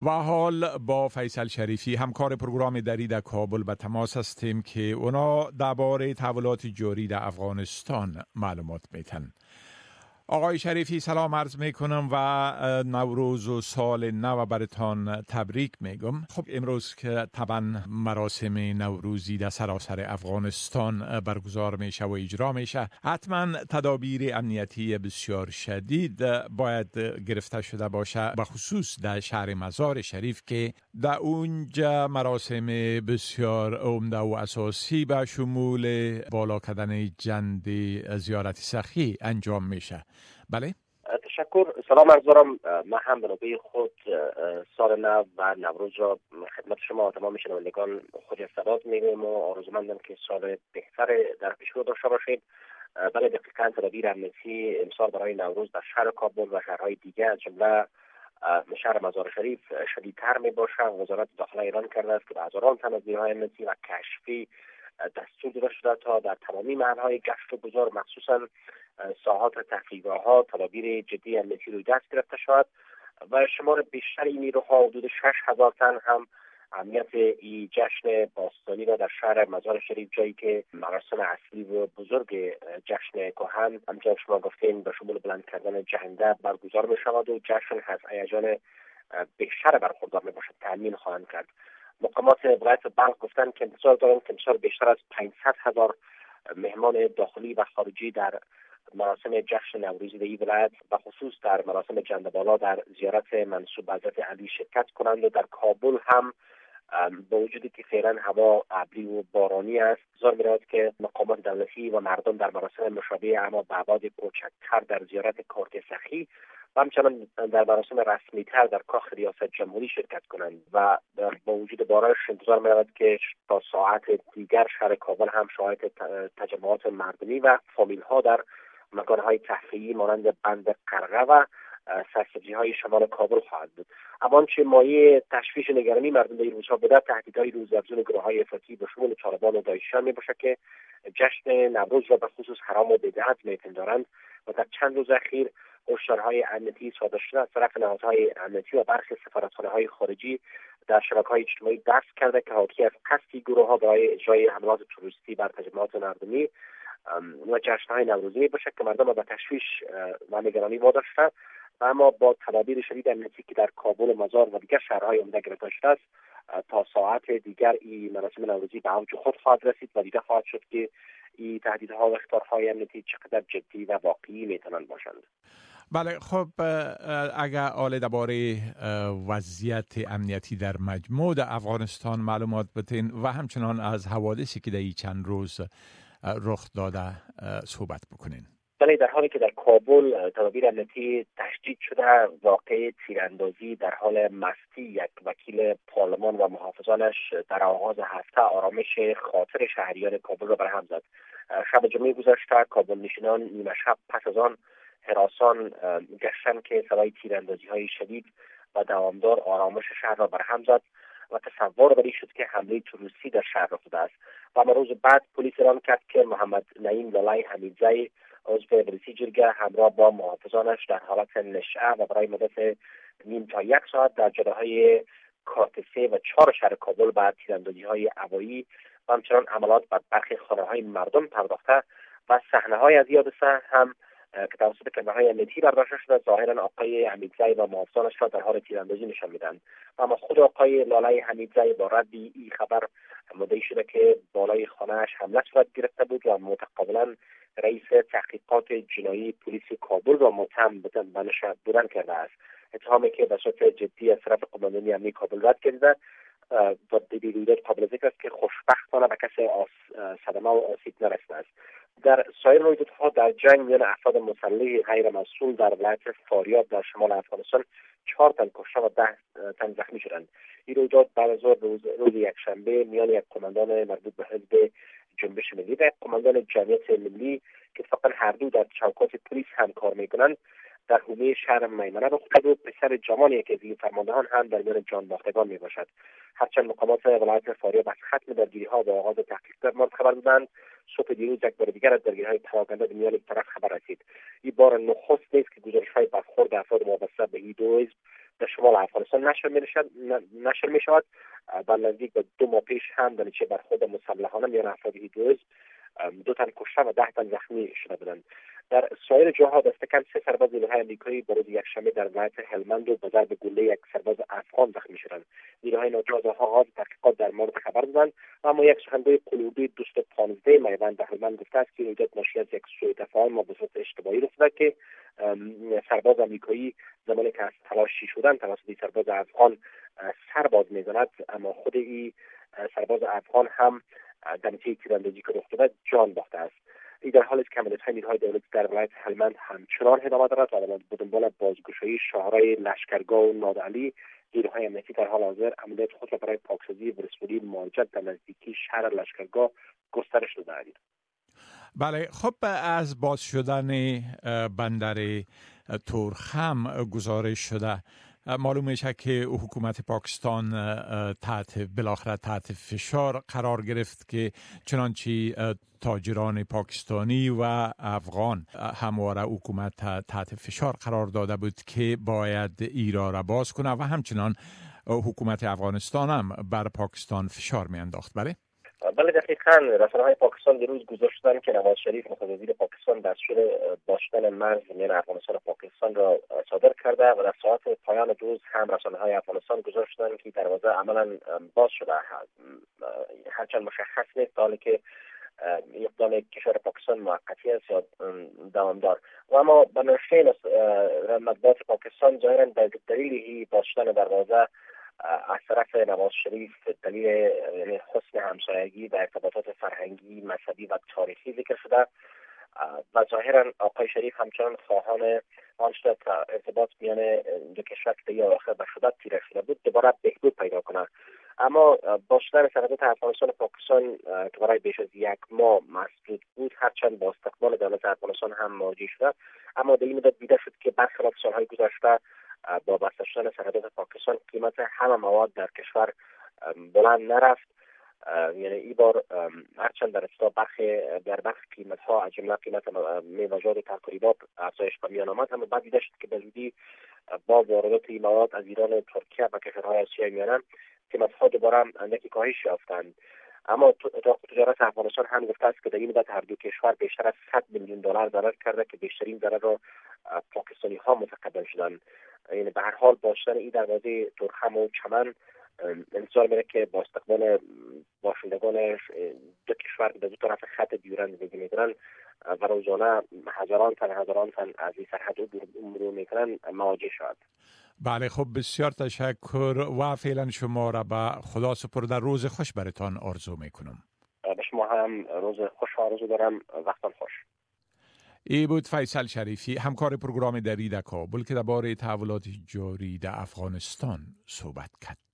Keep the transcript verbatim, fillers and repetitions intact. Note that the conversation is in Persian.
و حال با فیصل شریفی همکار پروگرام دری در کابل به تماس هستیم که اونا درباره تحولات جاری در افغانستان معلومات میتن. آقای شریفی سلام عرض میکنم و نوروز و سال نو برتان تبریک میگم. خب امروز که طبعا مراسم نوروزی در سراسر افغانستان برگزار میشه و اجرا میشه، حتما تدابیر امنیتی بسیار شدید باید گرفته شده باشه، به خصوص در شهر مزار شریف که در اونجا مراسم بسیار عمده و اساسی به شمول بالا کردن جند زیارت سخی انجام میشه. بله تشکر. سلام عرض دارم. من هم به نوبه خود سال نو و نوروز را خدمت شما تمام شنوندگان خود استعداد میگم و آرزومندم که سال بهتر در پیش رو داشته باشید. بله دقیقاً تدابیر امنیتی امسال برای نوروز در شهر کابل و شهرهای دیگر از جمله شهر مزار شریف شدیدتر می باشه. وزارت داخله اعلام کرده است که به هزاران تن از نیروهای امنیتی و کشفی دستور داده شده تا در تمامی محلهای گشت و گذار مخصوصاً ساحات تفریحگاه‌ها تدابیر جدی امنیتی روی دست گرفته شود و شمار بیشتر این نیروها حدود شش هزار تن هم امنیت این جشن باستانی را در شهر مزار شریف، جایی که مراسم اصلی و بزرگ جشن کهن همچنان شما گفتین به شمول بلند کردن جنده برگزار می شود و جشن از هیجان بیشتر برخوردار می باشد تأمین خواهند کرد. مقامات ولایت بلخ گفتند که انتظار دارند که امسال بیشتر از پانصد هزار مهمان داخلی و خارجی در مراسم جشن نوروزی در این ولایت و خصوص در مراسم جنده بالا در زیارت منصوب حضرت علی شرکت کنند و در کابل هم با وجودی که فعلا هوا ابری و بارانی است، انتظار می‌رود که مقامات دولتی و مردم در مراسم مشابه اما به ابعاد کوچکتر در زیارت کارت سخی و همچنان در مراسم رسمی‌تر در کاخ ریاست جمهوری شرکت کنند و با وجود بارش انتظار می‌رود که تا ساعت دیگر شهر کابل هم شاهد تجمعات مردمی و فامیل‌ها در مکان‌های تفریحی مانند بند قرقه و سرسبزی‌های شمال کابل خواهد بود. اما آنچه مایه تشویش و نگرانی مردم در این روزها بوده تهدیدهای روزافزون گروه‌های افراطی به شمول طالبان و داعشیان میباشد که جشن نوروز را به خصوص حرام و بدعت می‌پندارند و در چند روز اخیر هشدارهای امنیتی صادر شده از طرف نهادهای امنیتی و برخی سفارتخانه‌های خارجی در شبکه‌های اجتماعی دست کرده که حاکی از قصدی گروه‌ها برای اجرای حملات تروریستی بر تجمعات مردمی و جشن‌های نوروزی میباشد که مردم را به تشویش و نگرانی واداشته و اما با تدابیر شدید امنیتی که در کابل و مزار و دیگر شهرهای عمده گرفته شده است تا ساعت دیگر این مراسم نوروزی به اوج خود خواهد رسید و دیده خواهد شد که این تهدیدها و اخطارهای امنیتی چقدر جدی و واقعی میتونند باشند. بله خب اگر آل درباره وضعیت امنیتی در مجموع در افغانستان معلومات بتین و همچنان از حوادثی که در این چند روز رخ داده صحبت بکنین. بله در حالی که در کابل تدابیر امنیتی تشدید شده، واقعه تیراندازی در حال مستی یک وکیل پارلمان و محافظانش در آغاز هفته آرامش خاطر شهریان کابل را برهم زد. شب جمعه گذشته کابل نشینان نیمه شب پس از آن هراسان گشتن که صدای تیراندازی‌های شدید و دوامدار آرامش شهر را برهم زد و تصور بر این شد که حمله تروریستی در شهر رخ داده است. و اما روز بعد پلیس اعلام کرد که محمد نعیم لالای حمیدزی عضو بریسی جرگه همراه با محافظانش در حالت نشعه و برای مدت نیم تا یک ساعت در جاده‌های کارتسه و چهار شهر کابل با تیراندازی‌های هوایی و همچنان حملات بر برخی خانه‌های مردم پرداخته و صحنه‌های از یاد سه هم که توسط کمرهای امنیتی برداشته شده ظاهرا آقای حمیدزی و محافظانش را در حال تیراندازی نشان میدن. اما خود آقای لالای حمیدزی با رد این خبر مدعی شده که بالای خانه‌اش حمله صورت گرفته بود و متقابلا رئیس تحقیقات جنایی پلیس کابل را متهم بودن کرده است. اتهامی که به صورت جدی از طرف قماندانی امنیتی کابل رد کرده و دیدید قابل ذکر است که خوشبختانه به کسی صدمه و آسیب نرسیده است. در سایر رویدادها در جنگ میان افراد مسلح غیر مسئول در ولایت فاریاب در شمال افغانستان چهار تن کشته و ده تن زخمی شدند. این رویداد بعد از روز روز یکشنبه میان یک قماندان مربوط به حزب جنبش ملی و یک قماندان جمعیت ملی که فقط هر دو در چوکات پلیس همکار میکنند در حومه شهر میمنه رخ داد و پسر جوانی که از این فرماندهان هم در میان جان باختگان می باشد. هرچند مقامات ولایت فاریاب از ختم درگیری‌ها و آغاز تحقیق در مورد خبر بودند، صبح دیروز یک بار دیگر از درگیری‌های پراکنده به میان یک طرف خبر رسید. این بار نخست نیست که گزارش‌های برخورد افراد وابسته به این دو حزب در شمال افغانستان نشر می‌شود نشر می‌شود. در نزدیک به دو ماه پیش هم در نتیجه برخورد مسلحانه میان افراد این دو حزب دو تن کشته و ده تن زخمی شده بودند. در سایر جاها دست کم سه سرباز نیروهای آمریکایی بروز یکشنبه در ولایت هلمند و به ضرب گلوله یک سرباز افغان زخمی شدند. نیروهای ناجا آغاز تحقیقات در مورد خبر دادند، اما یک سخنگوی قلوبی دوست پانزده میوند در هلمند گفته است که رویداد ناشی از یک سوء تفاهم و به صورت اشتباهی رخ داده که سرباز آمریکایی زمانی که از تلاشی شدن توسط سرباز افغان سر باز میزند، اما خود این سرباز افغان هم در نتیجه تیراندازی که رخ داده جان باخته است. این در حالی است که عملیات‌های نیروهای دولتی در ولایت هلمند همچنان ادامه دارد و به دنبال بازگشایی شاهرای لشکرگاه و نادعلی، نیروهای امنیتی در حال حاضر عملیات خود را برای پاکسازی ورسپولی مهاجرت در نزدیکی شهر لشکرگاه گسترش داده‌اند. بله، خب از باز شدن بندر تورخم گزارش شده. معلوم میشه که حکومت پاکستان تحت بالاخره تحت فشار قرار گرفت که چنانچه تاجران پاکستانی و افغان همواره حکومت تحت فشار قرار داده بود که باید ایرا را باز کنه و همچنان حکومت افغانستان هم بر پاکستان فشار می انداخت. بله؟ بله دقیقاً. رسانه‌های پاکستان دیروز گزارش که نواز شریف نخست وزیر پاکستان دستور باشتن مرز میان افغانستان و پاکستان را صادر کرده و در ساعت پایان روز هم رسانه‌های افغانستان گزارش دادند که دروازه عملاً باز شده. هرچند مشخص نیست حالی که اقدام کشور پاکستان موقتی است یا دوامدار، و اما به نشین مطبوعات پاکستان ظاهراً دلیل باشتن دروازه از طرف نواز شریف دلیل یعنی حسن همسایگی در ارتباطات فرهنگی، مذهبی و تاریخی ذکر شده و ظاهرا آقای شریف همچنان خواهان آن شده که ارتباط میان دو کشور که در آخر به شدت تیره شده بود دوباره بهبود پیدا کنه. اما باشتن سرحدات افغانستان و پاکستان که برای بیش از یک ماه مسدود بود، هرچند با استقبال دولت افغانستان هم مواجه شده، اما در این مدت دیده شد که برخلاف سالهای گذشته با بسته شدن سرحدات پاکستان قیمت همه مواد در کشور بلند نرفت. یعنی این بار هرچند در ابتدا برخی در برخی قیمت ها از جمله قیمت میوه‌جات و ترکاریات افزایش به میان آمد، اما بعد دیده شد که به زودی با واردات این مواد از ایران و ترکیه و کشورهای آسیای میانه قیمت ها دوباره اندکی کاهش یافتند. اما اتاق تجارت افغانستان هم گفته است که در این مدت هر دو کشور بیشتر از صد میلیون دلار ضرر کرده که بیشترین ضرر را پاکستانی ها متقبل شدند. یعنی به هر حال باشتن این دروازه تورخم و چمن انتظار میره که با استقبال باشندگان دو کشور به دو طرف خط دیورند زندگی میکنن و روزانه هزاران تن هزاران تن از این سرحد عبور میکنن مواجه شد. بله، خب بسیار تشکر و فعلا شما را به خدا سپرده. روز خوش براتان آرزو میکنم. به شما هم روز خوش آرزو دارم. وقتان خوش. ای بود فیصل شریفی، همکار پروگرام دری در کابل که درباره تحولات جاری در افغانستان صحبت کرد.